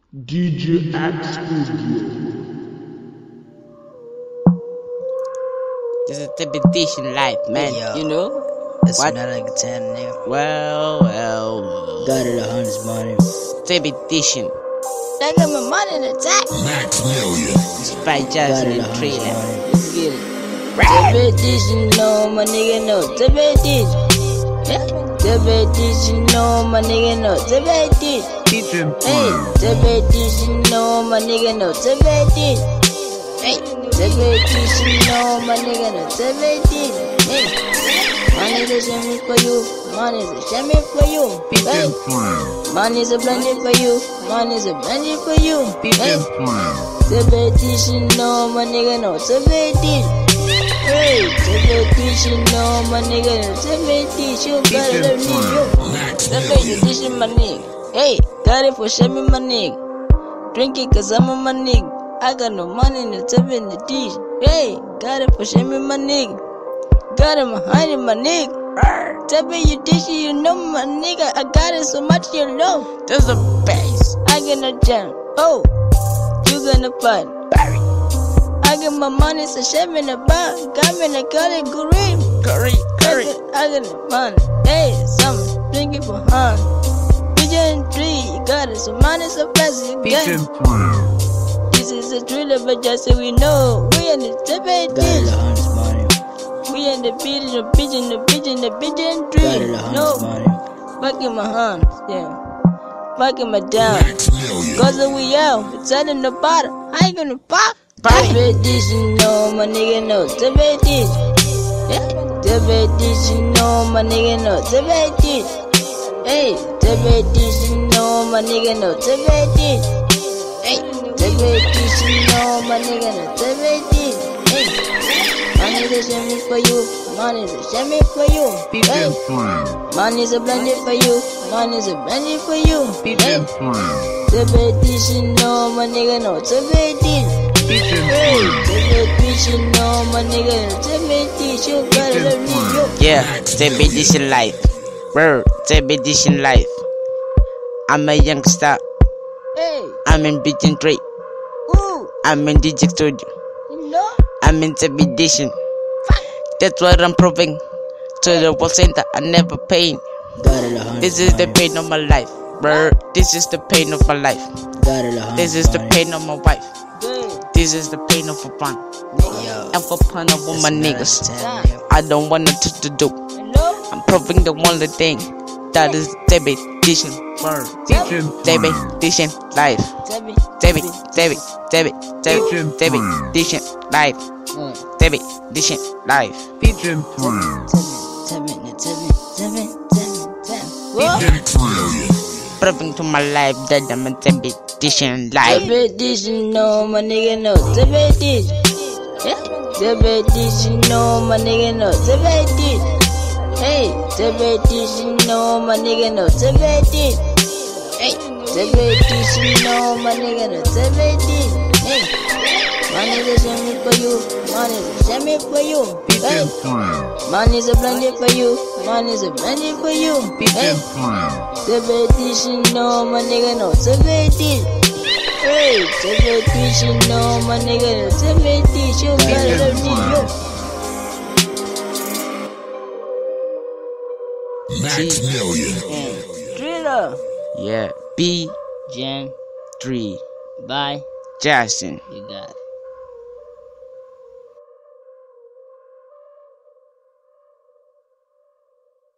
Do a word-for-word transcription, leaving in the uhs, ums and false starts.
D J X Studio. This is the petition life, man. Hey, yo. You know? It's What? not like a ten, nigga. Well, well. Got it a hundred money. The petition. They got my money in the tax. Max Million. It's by Got Justin it a and hundred Trailer. money. Let's get it. The petition, no, my nigga, no. The petition. Yeah. The petition, no, my nigga, no. The petition. Hey, the petition, no, my nigga, no. The petition. Hey, the petition, no, my nigga, no. The petition. Hey, money's a shame for you. Money's a shame for you. Hey, money's a blending for you. Money's a blending for you. Hey, the petition, no, my nigga, no. The petition. Hey, the petition, no, my nigga, no. The petition, you gotta let me go. The petition, my nigga. Hey, got it for shaming my nigga. Drink it cause I'm a my nigga. I got no money in the tub in the dish. Hey, got it for shaming my nigga. Got him behind my nigga. Tell me you dish, you know my nigga. I got it so much you know. There's a bass. I gonna jump. Oh, you gonna fight. Barry. I get my money, so shame in the bar. Got me in the color green. Curry. Curry. I got the money. Hey, some drinking for hand. Pigeon three, got it. So money, so blessed. This is a thriller, but just so we know. We in the debate. Got it a hundred money. We in the pigeon, the pigeon, the pigeon, the pigeon Got tree. it a hundred No, money. back in my hands, yeah. Back in my down. Max Million. Cause we out, it's out in the bottom. I ain't gonna pop. Bye. The petition, no, my nigga, no. The petition, yeah. The petition, no, my nigga, no. The petition, hey. The petition, no, my nigga, no. The petition, hey. The petition, no, my nigga, no. The petition, hey. Money's a shame for you. Money's a shame for you. Hey. Money's a blending for you. Money's a blending for you. Hey. The petition, no, my nigga, no. The petition. Hey, the petition, no, my nigga. The petition, you gotta let me go. Yeah, the petition life. Bro, the petition life. I'm a youngster. Hey, I'm in Pigeon Tree. ooh, I'm in D J Studio. you know? I'm in the petition. That's what I'm proving to the world center. I never pain. Got it a hundred This is the money. pain of my life, bro. This is the pain of my life. Got it a hundred This is the money. pain of my wife. Good. This is the pain of a plan. Yo. I'm for plan of all It's my not like a niggas. ten, nigga. I don't wanna touch the dope. You know? I'm proving the only thing that is the petition. Bro, the petition life. Tell me. The petition, the petition life. Mm. The petition life. Tell me, tell me, tell me, tell me, tell me, tell me. What? Max Million. Proving to my life that I'm a the petition The life. petition, no, my nigga, no. The petition, yeah. The petition, no, my nigga, no. The petition, hey. The petition, no, my nigga, no. The petition, hey. The petition, no, my nigga, no. The petition, hey. Money's a shame for you. Money's a shame for you. Hey. Money's a blending for you. Money's a blending for you. Hey. The petition, no, my nigga, no. The petition. Hey, the petition, no, my nigga, no. The petition, you gotta let me go. Max Million. Thriller. Yeah, B Jen, three bye. Jackson. You got it.